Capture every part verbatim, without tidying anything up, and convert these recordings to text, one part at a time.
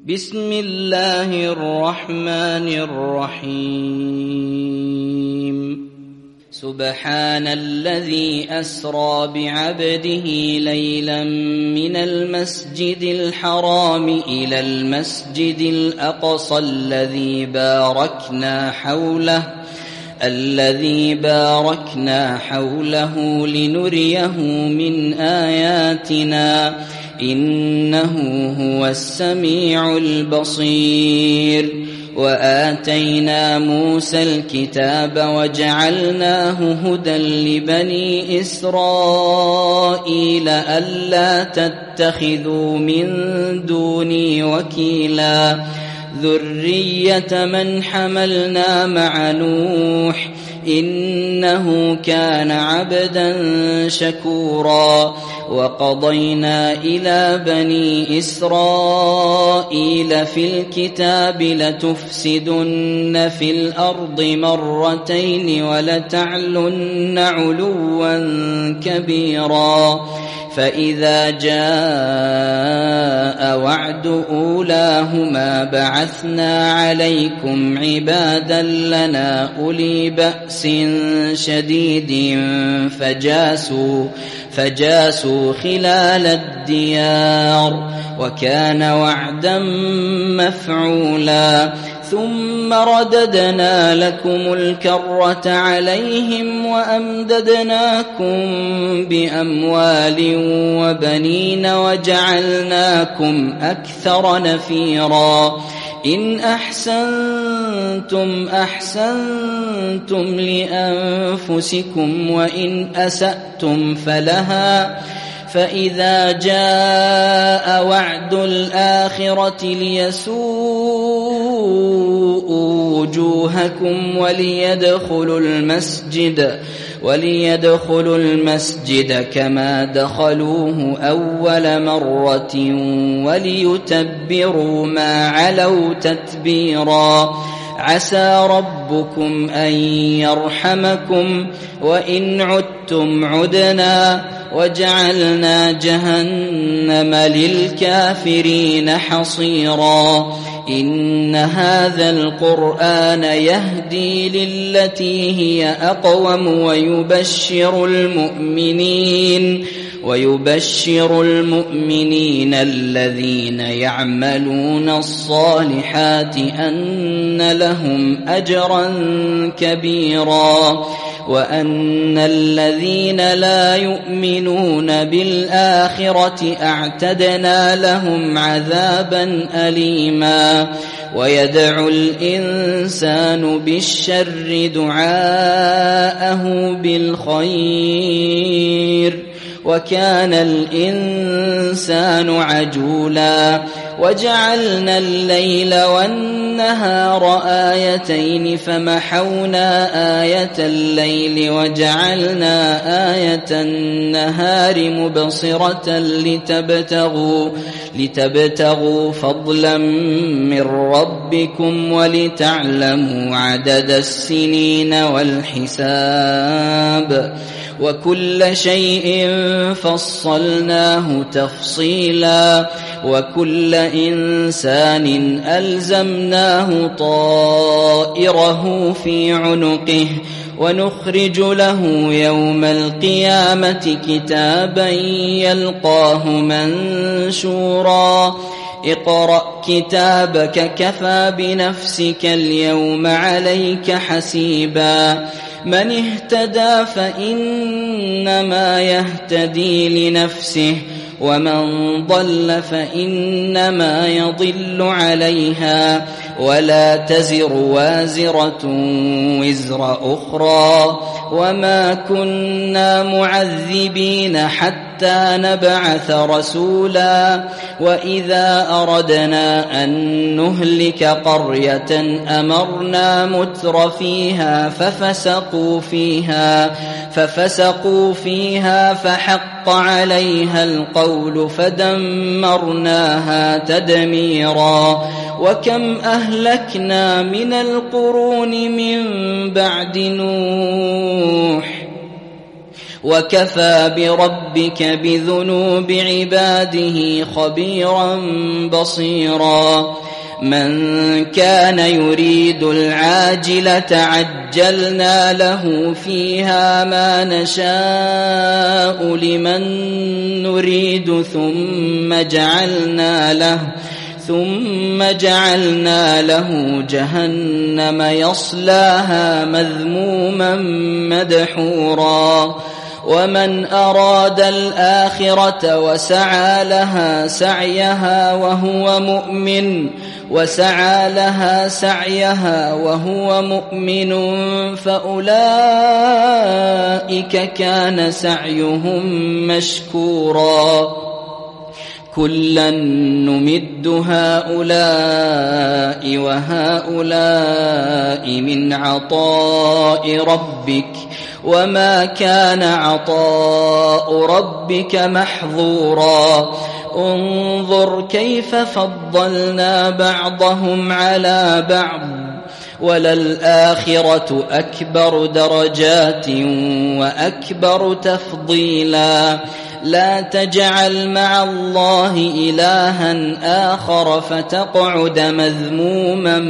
بسم الله الرحمن الرحيم سبحان الذي أسرى بعبده ليلا من المسجد الحرام إلى المسجد الأقصى الذي باركنا حوله الذي باركنا حوله لنريه من آياتنا إنه هو السميع البصير وآتينا موسى الكتاب وجعلناه هدى لبني إسرائيل ألا تتخذوا من دوني وكيلا ذرية من حملنا مع نوح إنه كان عبدا شكورا وقضينا إلى بني إسرائيل في الكتاب لتفسدن في الأرض مرتين ولتعلن علوا كبيرا فإذا جاء وعد أولاهما بعثنا عليكم عبادا لنا أولي بأس شديد فجاسوا فجاسوا خلال الديار وكان وعدا مفعولا ثم رددنا لكم الكرة عليهم وأمددناكم بأموال وبنين وجعلناكم أكثر نفيرا إن أحسنتم أحسنتم لأنفسكم وإن أسأتم فلها فإذا جاء وعد الآخرة ليسوءوا وجوهكم وليدخلوا المسجد وليدخلوا المسجد كما دخلوه أول مرة وليتبروا ما علوا تتبيرا عسى ربكم أن يرحمكم وإن عدتم عدنا وجعلنا جهنم للكافرين حصيرا إن هذا القرآن يهدي للتي هي أقوم ويبشر المؤمنين ويبشر المؤمنين الذين يعملون الصالحات أن لهم أجرا كبيرا وأن الذين لا يؤمنون بالآخرة أعتدنا لهم عذابا أليما ويدعو الإنسان بالشر دعاءه بالخير وكان الإنسان عجولا وجعلنا الليل والنهار آيتين فمحونا آية الليل وجعلنا آية النهار مبصرة لتبتغوا لتبتغوا فضلا من ربكم ولتعلموا عدد السنين والحساب وكل شيء فصلناه تفصيلا وكل إنسان ألزمناه طائره في عنقه ونخرج له يوم القيامة كتابا يلقاه منشورا اقرأ كتابك كفى بنفسك اليوم عليك حسيبا من اهتدى فإنما يهتدي لنفسه ومن ضل فإنما يضل عليها ولا تزر وازرة وزر أخرى وما كنا معذبين حتى نبعث رسولا وإذا أردنا أن نهلك قرية أمرنا متر فيها ففسقوا فيها ففسقوا فيها فحق عليها القول فدمرناها تدميرا وكم أهلكنا من القرون من بعد نوح وكفى بربك بذنوب عباده خبيرا بصيرا من كان يريد العاجلة عجلنا له فيها ما نشاء لمن نريد ثم جعلنا له ثم جعلنا له جهنم يصلاها مذموما مدحورا ومن أراد الآخرة وسعى لها سعيها وهو مؤمن وسعى لها سعيها وهو مؤمن فأولئك كان سعيهم مشكورا كلا نمد هؤلاء وهؤلاء من عطاء ربك وما كان عطاء ربك محظورا انظر كيف فضلنا بعضهم على بعض وللآخرة أكبر درجات وأكبر تفضيلا لا تجعل مع الله إلها آخر فتقعد مذموما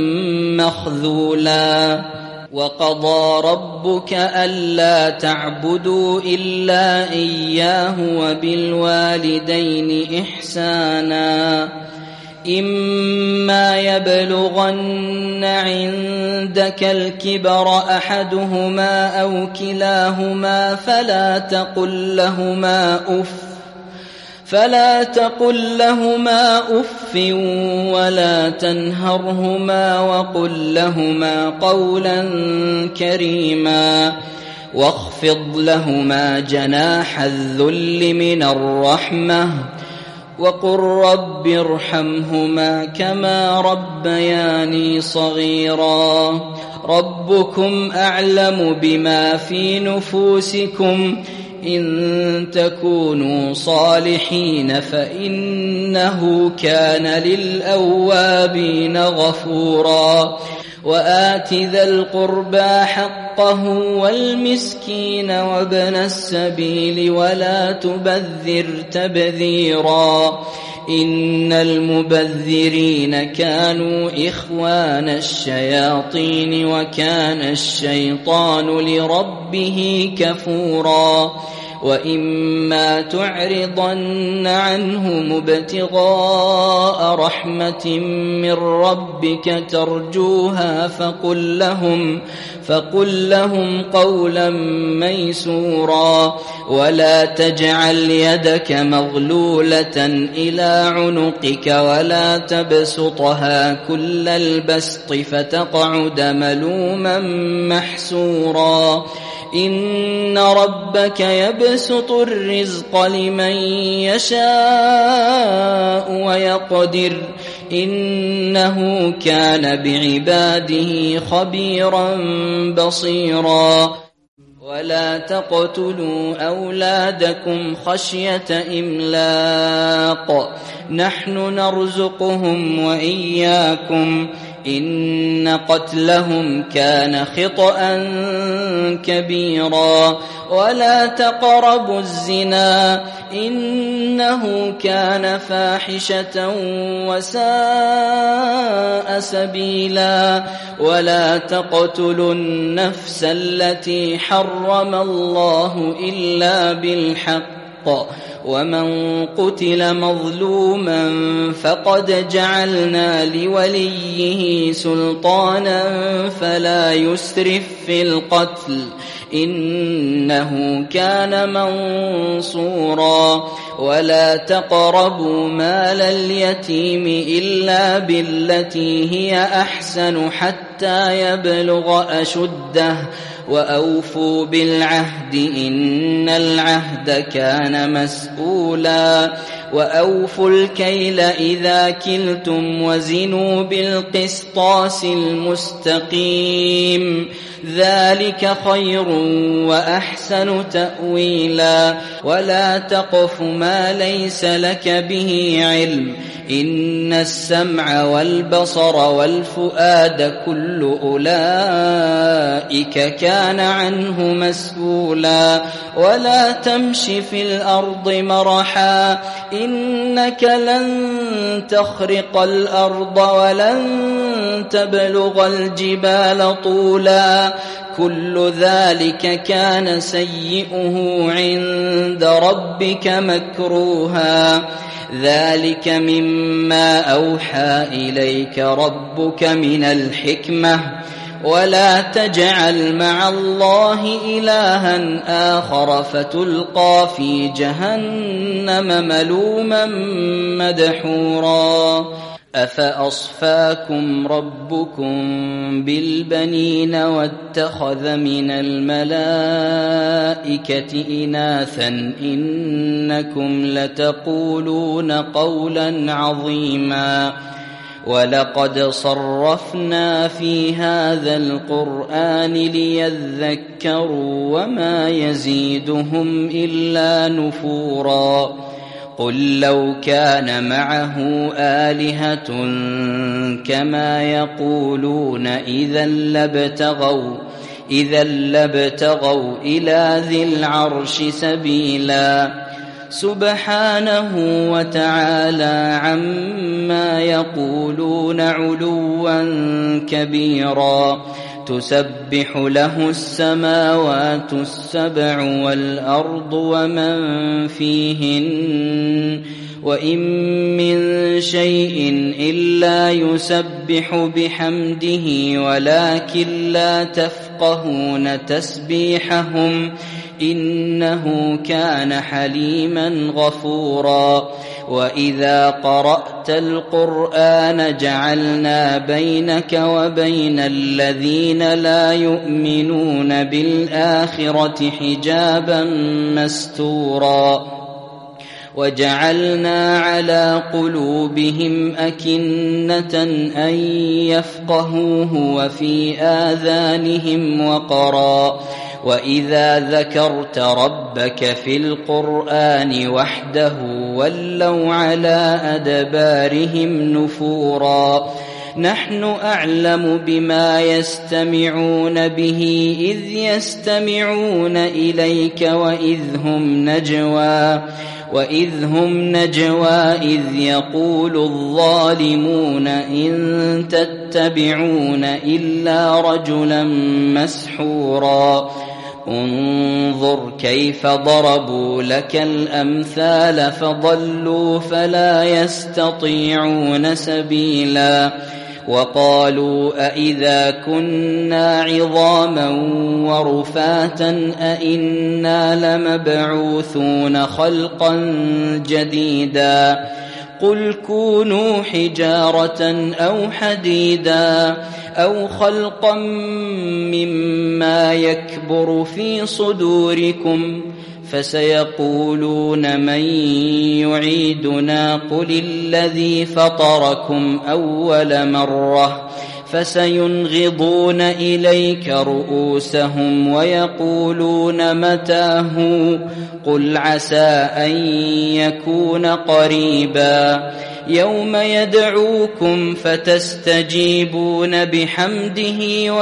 مخذولا وقضى ربك ألا تعبدوا إلا إياه وبالوالدين إحسانا إما يبلغن عندك الكبر أحدهما أو كلاهما فلا تقل لهما أف فلا تقل لهما أف ولا تنهرهما وقل لهما قولا كريما واخفض لهما جناح الذل من الرحمة وقل رب ارحمهما كما ربياني صغيرا ربكم أعلم بما في نفوسكم إن تكونوا صالحين فإنه كان للأوابين غفورا وآت ذا القربى حقه والمسكين وابن السبيل ولا تبذر تبذيرا إن المبذرين كانوا إخوان الشياطين وكان الشيطان لربه كفورا وإما تعرضن عنهم ابتغاء رحمة من ربك ترجوها فقل لهم فقل لهم قولا ميسورا ولا تجعل يدك مغلولة إلى عنقك ولا تبسطها كل البسط فتقعد ملوما محسورا إن ربك يبسط الرزق لمن يشاء ويقدر إنه كان بعباده خبيرا بصيرا ولا تقتلوا أولادكم خشية إملاق نحن نرزقهم وإياكم إن قتلهم كان خطأ كبيرا ولا تقربوا الزنا إنه كان فاحشة وساء سبيلا ولا تقتلوا النفس التي حرم الله إلا بالحق ومن قتل مظلوما فقد جعلنا لوليه سلطانا فلا يسرف في القتل إنه كان منصورا ولا تقربوا مال اليتيم إلا بالتي هي أحسن حتى يبلغ أشده وأوفوا بالعهد إن العهد كان مسؤولا وأوفوا الكيل إذا كلتم وزنوا بالقسطاس المستقيم ذلك خير وأحسن تأويلا ولا تقف ما ليس لك به علم إن السمع والبصر والفؤاد كل أولئك كان عنه مسؤولا ولا تمش في الأرض مرحا إنك لن تخرق الأرض ولن تبلغ الجبال طولا كل ذلك كان سيئه عند ربك مكروها ذلك مما أوحى إليك ربك من الحكمة ولا تجعل مع الله إلها آخر فتلقى في جهنم ملوما مدحورا أفأصفاكم ربكم بالبنين واتخذ من الملائكة إناثا إنكم لتقولون قولا عظيما ولقد صرفنا في هذا القرآن ليذكروا وما يزيدهم إلا نفورا قل لو كان معه آلهة كما يقولون إذا لابتغوا إذا لابتغوا إلى ذي العرش سبيلا سبحانه وتعالى عما يقولون علوا كبيرا تسبح له السماوات السبع والأرض ومن فيهن وإن من شيء إلا يسبح بحمده ولكن لا تفقهون تسبيحهم إنه كان حليما غفورا وإذا قرأت القرآن جعلنا بينك وبين الذين لا يؤمنون بالآخرة حجابا مستورا وجعلنا على قلوبهم أكنة أن يفقهوه وفي آذانهم وقرا وإذا ذكرت ربك في القرآن وحده ولوا على أدبارهم نفورا نحن أعلم بما يستمعون به إذ يستمعون إليك وإذ هم نجوى وإذ هم نجوى إذ يقول الظالمون إن تتبعون إلا رجلا مسحورا انظر كيف ضربوا لك الأمثال فضلوا فلا يستطيعون سبيلا وقالوا أإذا كنا عظاما ورفاتا أإنا لمبعوثون خلقا جديدا قل كونوا حجارة أو حديدا أو خلقا مما يكبر في صدوركم فسيقولون من يعيدنا قل الذي فطركم أول مرة فسينغضون إليك رؤوسهم ويقولون متى هو قل عسى أن يكون قريبا يوم يدعوكم فتستجيبون بحمده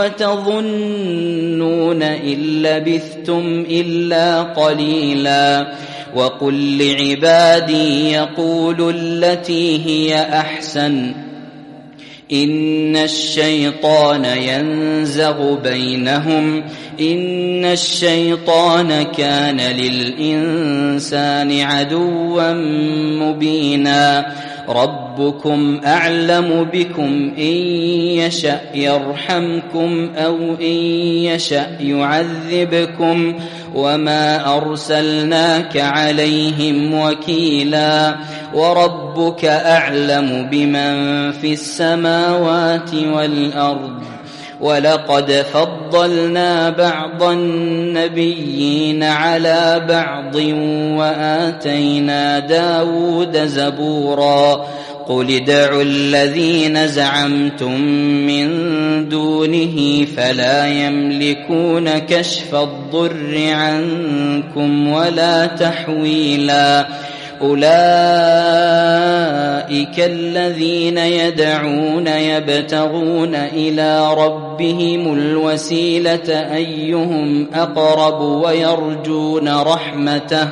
وتظنون إن لبثتم إلا قليلا وقل لعبادي يقولوا التي هي أحسن إن الشيطان ينزغ بينهم إن الشيطان كان للإنسان عدوا مبينا ربكم أعلم بكم إن يشأ يرحمكم أو إن يشأ يعذبكم وما أرسلناك عليهم وكيلا وربك أعلم بمن في السماوات والأرض ولقد فضلنا بعض النبيين على بعض وآتينا داود زبورا قل ادعوا الذين زعمتم من دونه فلا يملكون كشف الضر عنكم ولا تحويلا أولئك الذين يدعون يبتغون إلى ربهم الوسيلة أيهم أقرب ويرجون رحمته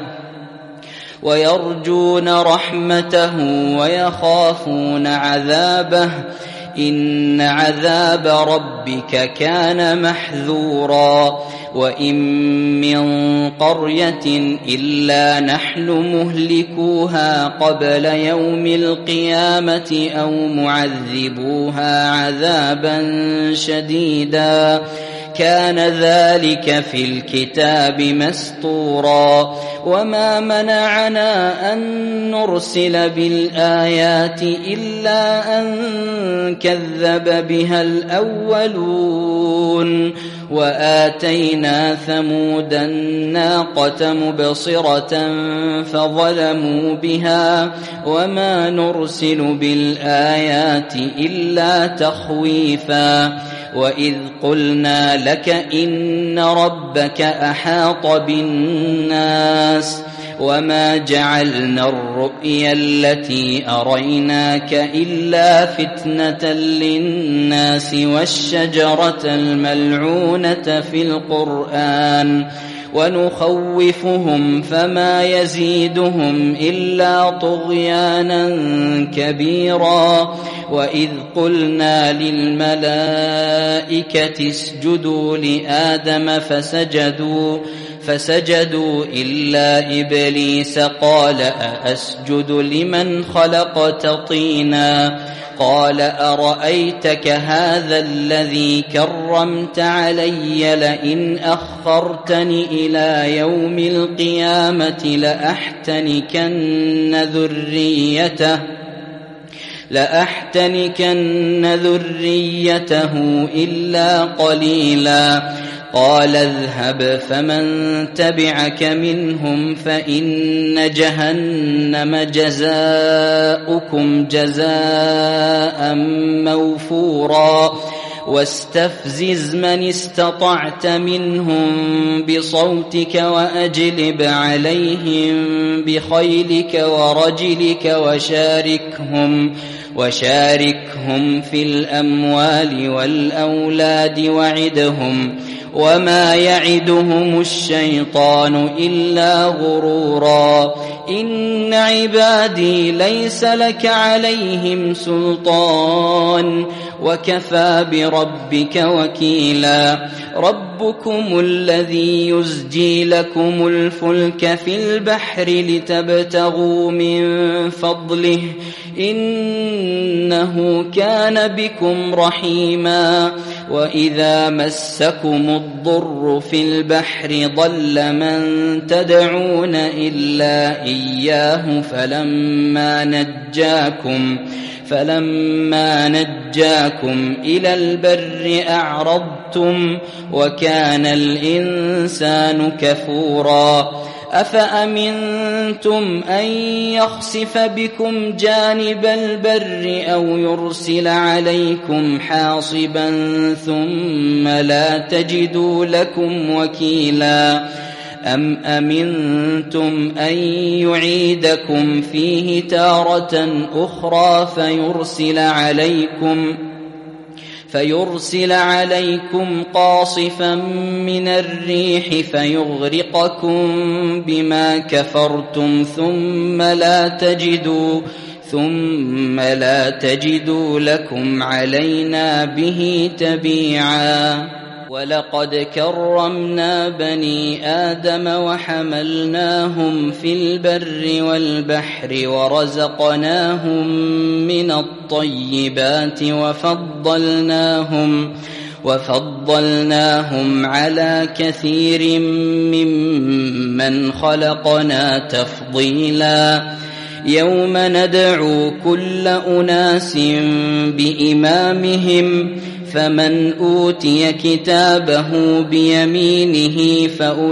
ويرجون رحمته ويخافون عذابه إن عذاب ربك كان محذورا وإن من قرية إلا نحن مهلكوها قبل يوم القيامة أو معذبوها عذابا شديدا كان ذلك في الكتاب مسطورا وما منعنا أن نرسل بالآيات إلا أن كذب بها الأولون وآتينا ثمود الناقة مبصرة فظلموا بها وما نرسل بالآيات إلا تخويفا وإذ قلنا لك إن ربك أحاط بالناس وما جعلنا الرؤيا التي أريناك إلا فتنة للناس والشجرة الملعونة في القرآن ونخوفهم فما يزيدهم إلا طغيانا كبيرا وإذ قلنا للملائكة اسجدوا لآدم فسجدوا فسجدوا إلا إبليس قال أأسجد لمن خلقت طينا قال أرأيتك هذا الذي كرمت علي لئن أخرتني إلى يوم القيامة لأحتنكن ذريته لأحتنكن ذريته إلا قليلا قال اذهب فمن تبعك منهم فإن جهنم جزاؤكم جزاء موفورا واستفزز من استطعت منهم بصوتك وأجلب عليهم بخيلك ورجلك وشاركهم وشاركهم في الأموال والأولاد وعدهم وما يعدهم الشيطان إلا غرورا إن عبادي ليس لك عليهم سلطان وكفى بربك وكيلا ربكم الذي يزجي لكم الفلك في البحر لتبتغوا من فضله إنه كان بكم رحيما وإذا مسكم الضر في البحر ضل من تدعون إلا إياه فلما نجاكم فلما نجاكم إلى البر أعرضتم وكان الإنسان كفورا أفأمنتم أن يخسف بكم جانب البر أو يرسل عليكم حاصبا ثم لا تجدوا لكم وكيلا أم أمنتم أن يعيدكم فيه تارة أخرى فيرسل عليكم فيرسل عليكم قاصفا من الريح فيغرقكم بما كفرتم ثم لا تجدوا ثم لا تجدوا لكم علينا به تبيعا ولقد كرمنا بني آدم وحملناهم في البر والبحر ورزقناهم من الطيبات وفضلناهم وفضلناهم على كثير ممن خلقنا تفضيلا يوم ندعو كل أناس بإمامهم فمن أوتي كتابه بيمينه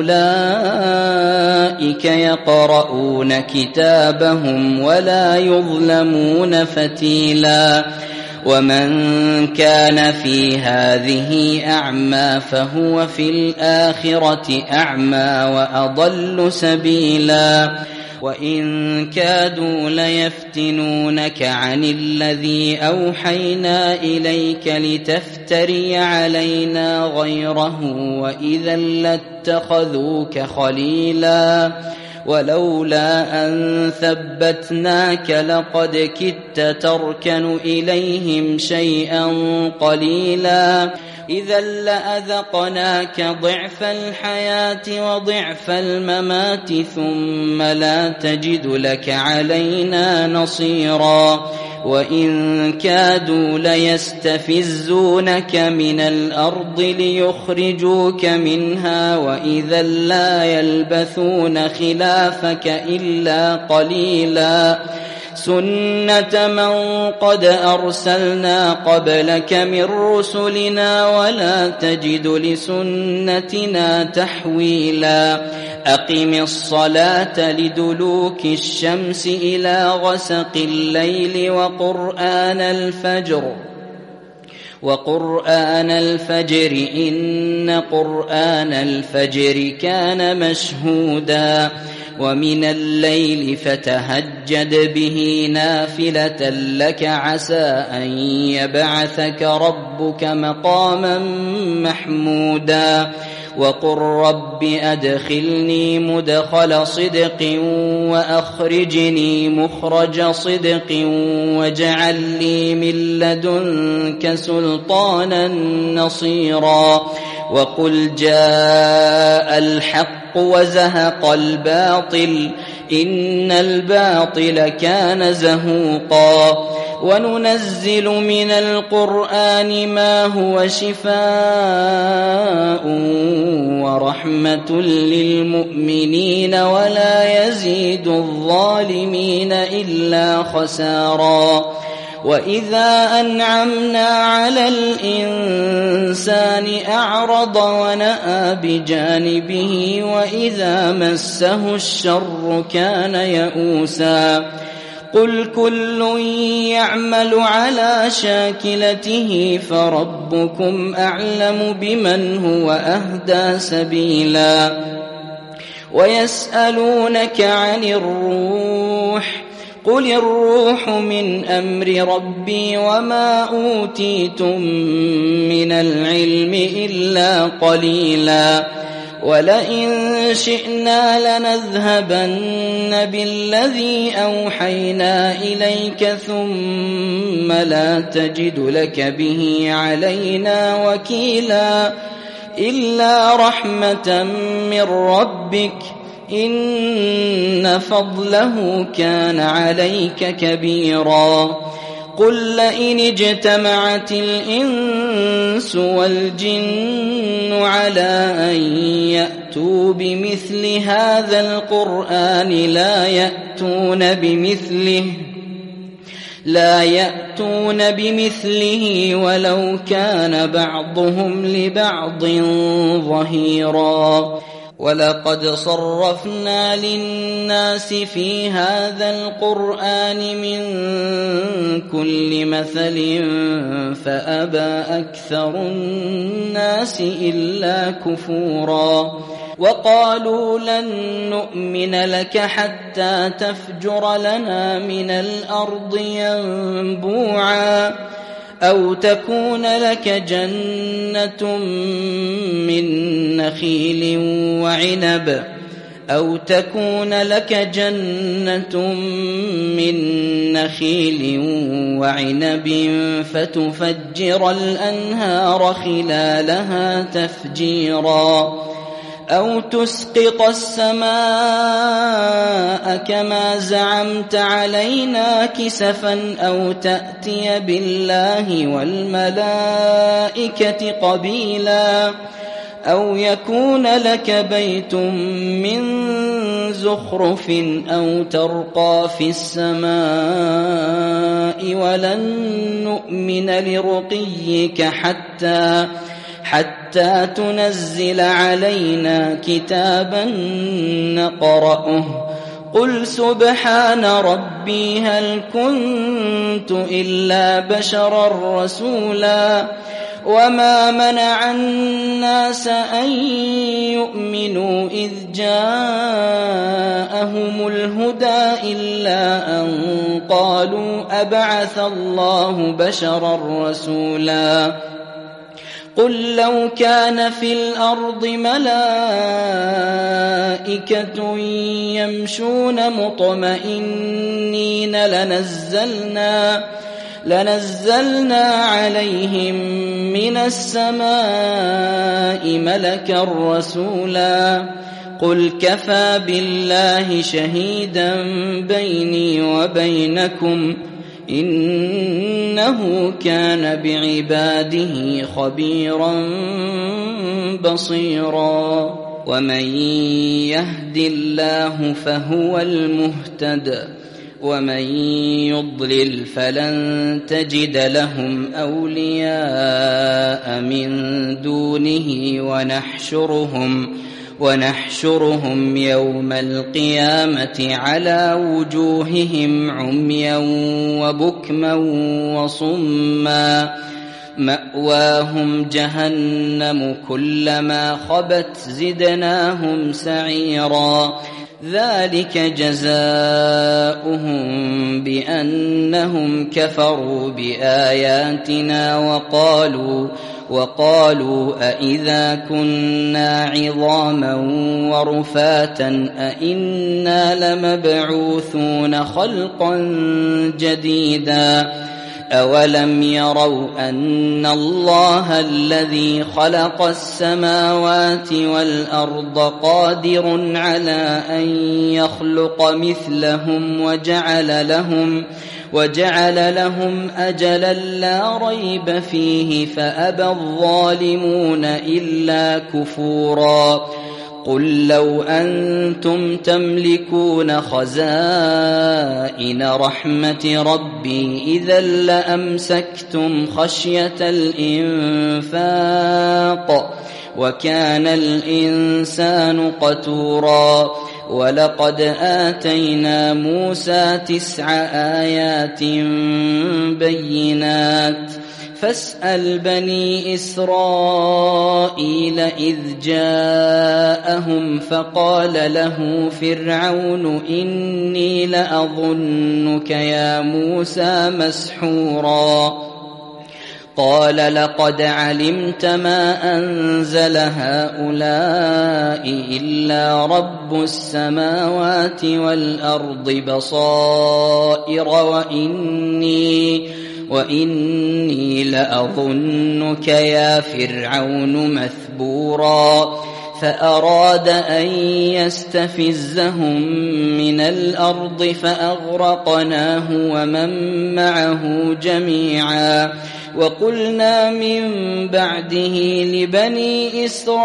فأولئك يقرؤون كتابهم ولا يظلمون فتيلا ومن كان في هذه أعمى فهو في الآخرة أعمى وأضل سبيلا وإن كادوا ليفتنونك عن الذي أوحينا إليك لتفتري علينا غيره وإذا لاتخذوك خليلا ولولا أن ثبتناك لقد كدت تركن إليهم شيئا قليلا إذا لأذقناك ضعف الحياة وضعف الممات ثم لا تجد لك علينا نصيرا وإن كادوا ليستفزونك من الأرض ليخرجوك منها وإذا لا يلبثون خلافك إلا قليلا سنة من قد أرسلنا قبلك من رسلنا ولا تجد لسنتنا تحويلا أقم الصلاة لدلوك الشمس إلى غسق الليل وقرآن الفجر وقرآن الفجر إن قرآن الفجر كان مشهودا ومن الليل فتهجد به نافلة لك عسى أن يبعثك ربك مقاما محمودا وقل رب أدخلني مدخل صدق وأخرجني مخرج صدق واجعل لي من لدنك سلطانا نصيرا وقل جاء الحق وزهق الباطل إن الباطل كان زهوقا وننزل من القرآن ما هو شفاء ورحمة للمؤمنين ولا يزيد الظالمين إلا خسارا وإذا أنعمنا على الإنسان أعرض ونأى بجانبه وإذا مسه الشر كان يئوسا قل كل يعمل على شاكلته فربكم أعلم بمن هو أهدى سبيلا ويسألونك عن الروح قل الروح من أمر ربي وما أوتيتم من العلم إلا قليلا ولئن شئنا لنذهبن بالذي أوحينا إليك ثم لا تجد لك به علينا وكيلا إلا رحمة من ربك إن فضله كان عليك كبيرا قل لئن اجتمعت الإنس والجن على أن يأتوا بمثل هذا القرآن لا يأتون بمثله لا يأتون بمثله ولو كان بعضهم لبعض ظهيرا ولقد صرفنا للناس في هذا القرآن من كل مثل فأبى أكثر الناس إلا كفورا وقالوا لن نؤمن لك حتى تفجر لنا من الأرض ينبوعا أو تكون لك جنة من نخيل وعنب أو تكون لك جنة من نخيل وعنب فتفجر الأنهار خلالها تفجيرا أو تسقط السماء كما زعمت علينا كسفا أو تأتي بالله والملائكة قبيلا أو يكون لك بيت من زخرف أو ترقى في السماء ولن نؤمن لرقيك حتى حتى تنزل علينا كتابا نقرأه قل سبحان ربي هل كنت إلا بشرا رسولا وما منع الناس أن يؤمنوا إذ جاءهم الهدى إلا أن قالوا أبعث الله بشرا رسولا قل لو كان في الأرض ملائكة يمشون مطمئنين لنزلنا لنزلنا عليهم من السماء ملكا رسولا قل كفى بالله شهيدا بيني وبينكم إنه كان بعباده خبيرا بصيرا ومن يهد الله فهو المهتد ومن يضلل فلن تجد لهم أولياء من دونه ونحشرهم ونحشرهم يوم القيامة على وجوههم عميا وبكما وصما مأواهم جهنم كلما خبت زدناهم سعيرا ذلك جزاؤهم بأنهم كفروا بآياتنا وقالوا وقالوا أإذا كنا عظاما ورفاتا أإنا لمبعوثون خلقا جديدا أولم يروا أن الله الذي خلق السماوات والأرض قادر على أن يخلق مثلهم وجعل لهم وجعل لهم أجلا لا ريب فيه فأبى الظالمون إلا كفورا قل لو أنتم تملكون خزائن رحمة ربي إذا لأمسكتم خشية الإنفاق وكان الإنسان قتورا ولقد آتينا موسى تسع آيات بينات فاسأل بني إسرائيل إذ جاءهم فقال له فرعون إني لأظنك يا موسى مسحورا قال لقد علمت ما أنزل هؤلاء إلا رب السماوات والأرض بصائر وإني وإني لأظنك يا فرعون مثبورا فأراد أن يستفزهم من الأرض فأغرقناه ومن معه جميعا وقلنا من بعده لبني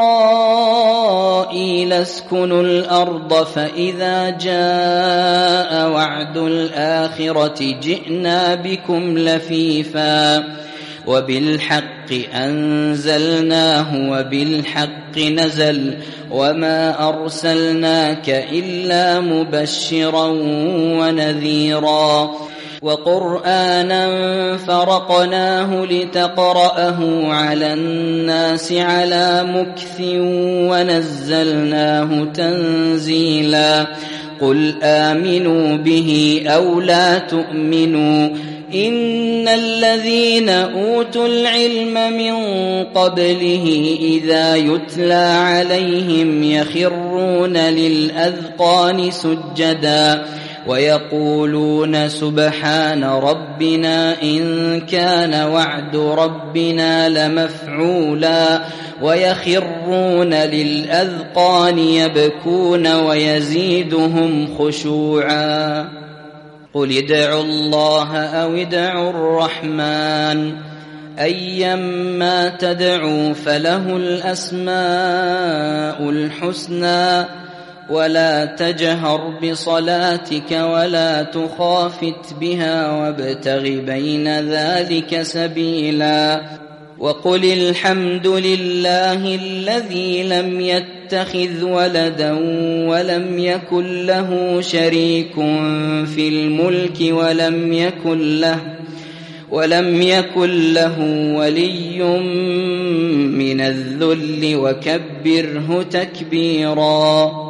إسرائيل اسكنوا الأرض فإذا جاء وعد الآخرة جئنا بكم لفيفا وبالحق أنزلناه وبالحق نزل وما أرسلناك إلا مبشرا ونذيرا وقرآنا فرقناه لتقرأه على الناس على مكث ونزلناه تنزيلا قل آمنوا به أو لا تؤمنوا إن الذين أوتوا العلم من قبله إذا يتلى عليهم يخرون للأذقان سجدا ويقولون سبحان ربنا إن كان وعد ربنا لمفعولا ويخرون للأذقان يبكون ويزيدهم خشوعا قل ادعوا الله أو ادعوا الرحمن أيما تدعوا فله الأسماء الحسنى ولا تجهر بصلاتك ولا تخافت بها وابتغ بين ذلك سبيلا وقل الحمد لله الذي لم يتخذ ولدا ولم يكن له شريك في الملك ولم يكن له ولم يكن له ولي من الذل وكبره تكبيرا.